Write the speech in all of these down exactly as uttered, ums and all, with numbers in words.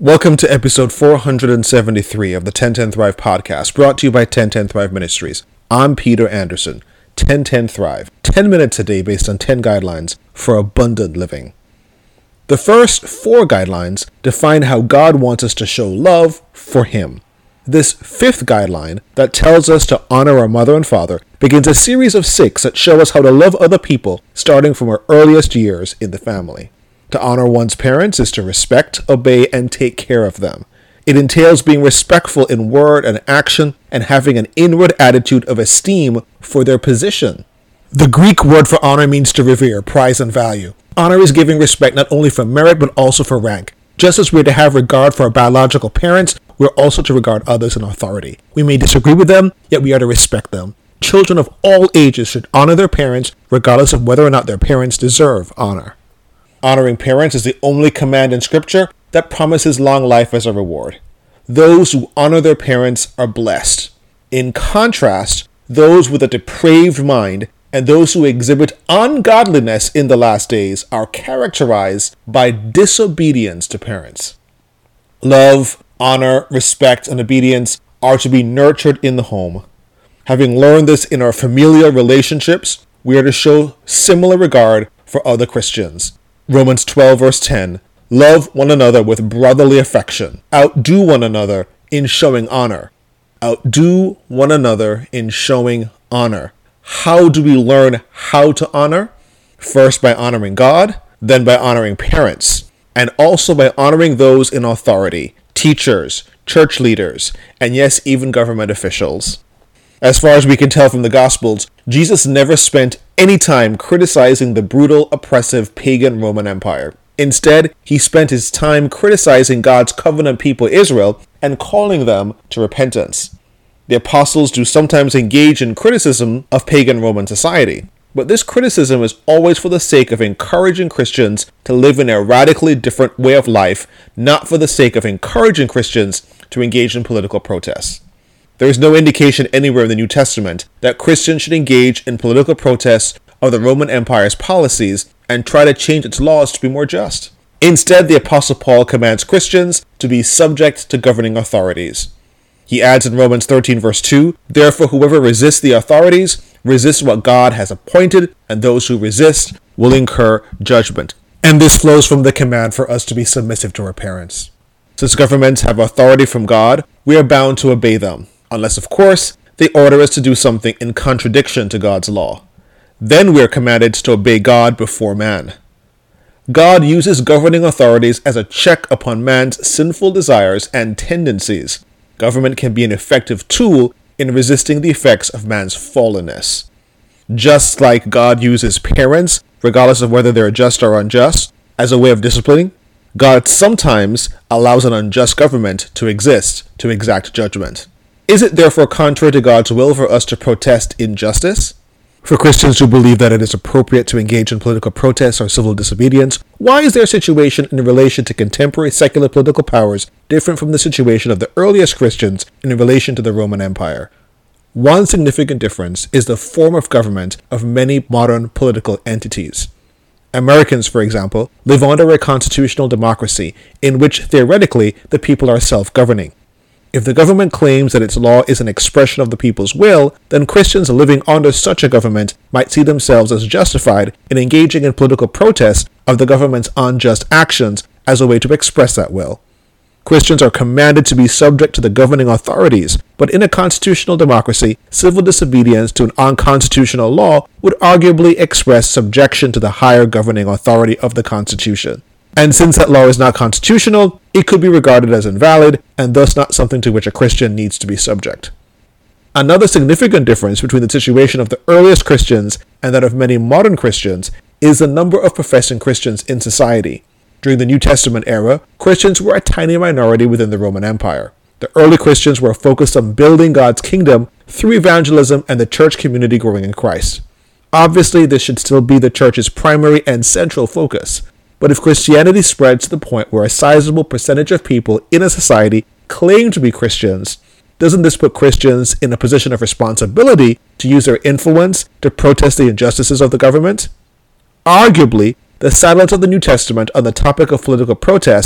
Welcome to episode four hundred seventy-three of the ten ten Thrive podcast, brought to you by ten ten Thrive Ministries. I'm Peter Anderson. ten ten Thrive. ten minutes a day based on ten guidelines for abundant living. The first four guidelines define how God wants us to show love for Him. This fifth guideline that tells us to honor our mother and father begins a series of six that show us how to love other people starting from our earliest years in the family. To honor one's parents is to respect, obey, and take care of them. It entails being respectful in word and action and having an inward attitude of esteem for their position. The Greek word for honor means to revere, prize, and value. Honor is giving respect not only for merit but also for rank. Just as we're to have regard for our biological parents, we're also to regard others in authority. We may disagree with them, yet we are to respect them. Children of all ages should honor their parents regardless of whether or not their parents deserve honor. Honoring parents is the only command in Scripture that promises long life as a reward. Those who honor their parents are blessed. In contrast, those with a depraved mind and those who exhibit ungodliness in the last days are characterized by disobedience to parents. Love, honor, respect, and obedience are to be nurtured in the home. Having learned this in our familial relationships, we are to show similar regard for other Christians. Romans twelve verse ten, love one another with brotherly affection. Outdo one another in showing honor. Outdo one another in showing honor. How do we learn how to honor? First by honoring God, then by honoring parents, and also by honoring those in authority, teachers, church leaders, and yes, even government officials. As far as we can tell from the Gospels, Jesus never spent any time criticizing the brutal, oppressive, pagan Roman Empire. Instead, he spent his time criticizing God's covenant people Israel and calling them to repentance. The apostles do sometimes engage in criticism of pagan Roman society, but this criticism is always for the sake of encouraging Christians to live in a radically different way of life, not for the sake of encouraging Christians to engage in political protests. There is no indication anywhere in the New Testament that Christians should engage in political protests of the Roman Empire's policies and try to change its laws to be more just. Instead, the Apostle Paul commands Christians to be subject to governing authorities. He adds in Romans thirteen verse two, therefore whoever resists the authorities resists what God has appointed, and those who resist will incur judgment. And this flows from the command for us to be submissive to our parents. Since governments have authority from God, we are bound to obey them. Unless, of course, they order us to do something in contradiction to God's law. Then we are commanded to obey God before man. God uses governing authorities as a check upon man's sinful desires and tendencies. Government can be an effective tool in resisting the effects of man's fallenness. Just like God uses parents, regardless of whether they're just or unjust, as a way of disciplining, God sometimes allows an unjust government to exist to exact judgment. Is it therefore contrary to God's will for us to protest injustice? For Christians who believe that it is appropriate to engage in political protests or civil disobedience, why is their situation in relation to contemporary secular political powers different from the situation of the earliest Christians in relation to the Roman Empire? One significant difference is the form of government of many modern political entities. Americans, for example, live under a constitutional democracy in which theoretically the people are self-governing. If the government claims that its law is an expression of the people's will, then Christians living under such a government might see themselves as justified in engaging in political protests of the government's unjust actions as a way to express that will. Christians are commanded to be subject to the governing authorities, but in a constitutional democracy, civil disobedience to an unconstitutional law would arguably express subjection to the higher governing authority of the Constitution. And since that law is not constitutional, it could be regarded as invalid and thus not something to which a Christian needs to be subject. Another significant difference between the situation of the earliest Christians and that of many modern Christians is the number of professing Christians in society. During the New Testament era, Christians were a tiny minority within the Roman Empire. The early Christians were focused on building God's kingdom through evangelism and the church community growing in Christ. Obviously, this should still be the church's primary and central focus. But if Christianity spreads to the point where a sizable percentage of people in a society claim to be Christians, doesn't this put Christians in a position of responsibility to use their influence to protest the injustices of the government? Arguably, the silence of the New Testament on the topic of political protests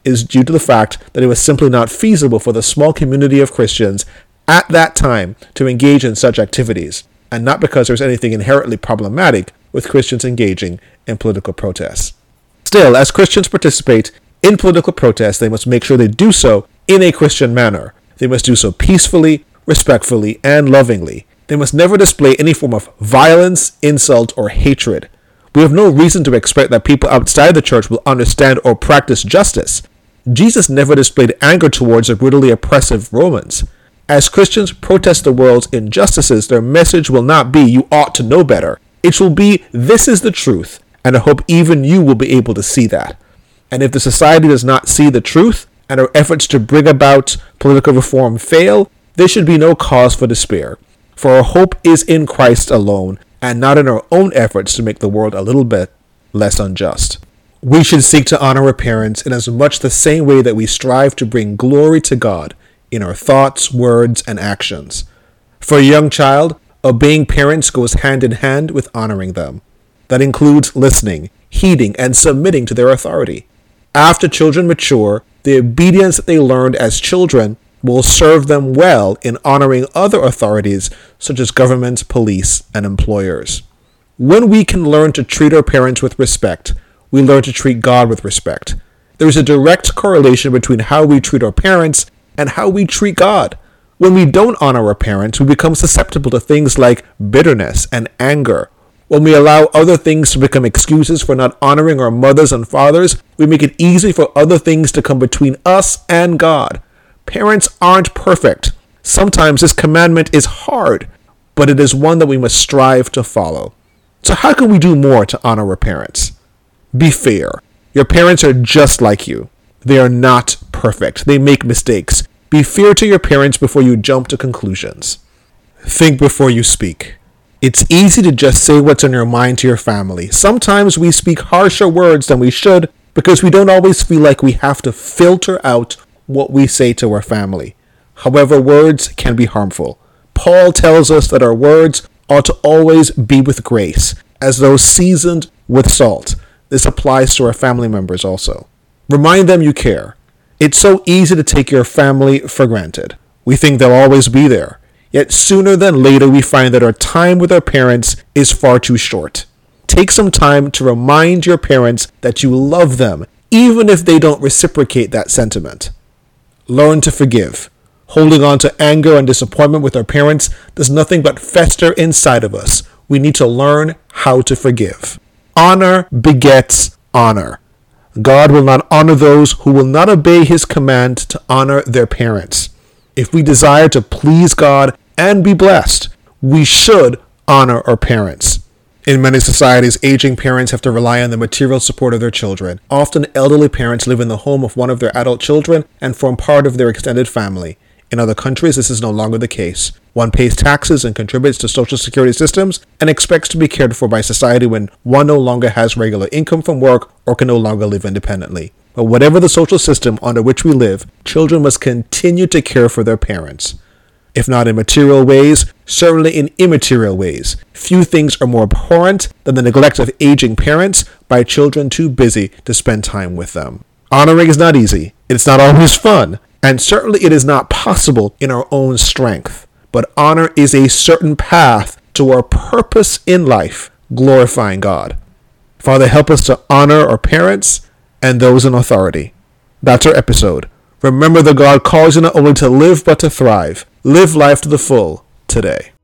is due to the fact that it was simply not feasible for the small community of Christians at that time to engage in such activities, and not because there's anything inherently problematic with Christians engaging in political protests. Still, as Christians participate in political protests, they must make sure they do so in a Christian manner. They must do so peacefully, respectfully, and lovingly. They must never display any form of violence, insult, or hatred. We have no reason to expect that people outside the church will understand or practice justice. Jesus never displayed anger towards the brutally oppressive Romans. As Christians protest the world's injustices, their message will not be, "You ought to know better." It will be, "This is the truth," and I hope even you will be able to see that. And if the society does not see the truth, and our efforts to bring about political reform fail, there should be no cause for despair. For our hope is in Christ alone, and not in our own efforts to make the world a little bit less unjust. We should seek to honor our parents in as much the same way that we strive to bring glory to God in our thoughts, words, and actions. For a young child, obeying parents goes hand in hand with honoring them. That includes listening, heeding, and submitting to their authority. After children mature, the obedience that they learned as children will serve them well in honoring other authorities such as government, police, and employers. When we can learn to treat our parents with respect, we learn to treat God with respect. There is a direct correlation between how we treat our parents and how we treat God. When we don't honor our parents, we become susceptible to things like bitterness and anger. When we allow other things to become excuses for not honoring our mothers and fathers, we make it easy for other things to come between us and God. Parents aren't perfect. Sometimes this commandment is hard, but it is one that we must strive to follow. So how can we do more to honor our parents? Be fair. Your parents are just like you. They are not perfect. They make mistakes. Be fair to your parents before you jump to conclusions. Think before you speak. It's easy to just say what's on your mind to your family. Sometimes we speak harsher words than we should because we don't always feel like we have to filter out what we say to our family. However, words can be harmful. Paul tells us that our words ought to always be with grace, as though seasoned with salt. This applies to our family members also. Remind them you care. It's so easy to take your family for granted. We think they'll always be there. Yet sooner than later, we find that our time with our parents is far too short. Take some time to remind your parents that you love them, even if they don't reciprocate that sentiment. Learn to forgive. Holding on to anger and disappointment with our parents does nothing but fester inside of us. We need to learn how to forgive. Honor begets honor. God will not honor those who will not obey his command to honor their parents. If we desire to please God and be blessed, we should honor our parents. In many societies, aging parents have to rely on the material support of their children. Often, elderly parents live in the home of one of their adult children and form part of their extended family. In other countries, this is no longer the case. One pays taxes and contributes to social security systems and expects to be cared for by society when one no longer has regular income from work or can no longer live independently. But whatever the social system under which we live, children must continue to care for their parents. If not in material ways, certainly in immaterial ways. Few things are more abhorrent than the neglect of aging parents by children too busy to spend time with them. Honoring is not easy. It's not always fun. And certainly it is not possible in our own strength. But honor is a certain path to our purpose in life, glorifying God. Father, help us to honor our parents and those in authority. That's our episode. Remember that God calls you not only to live but to thrive. Live life to the full today.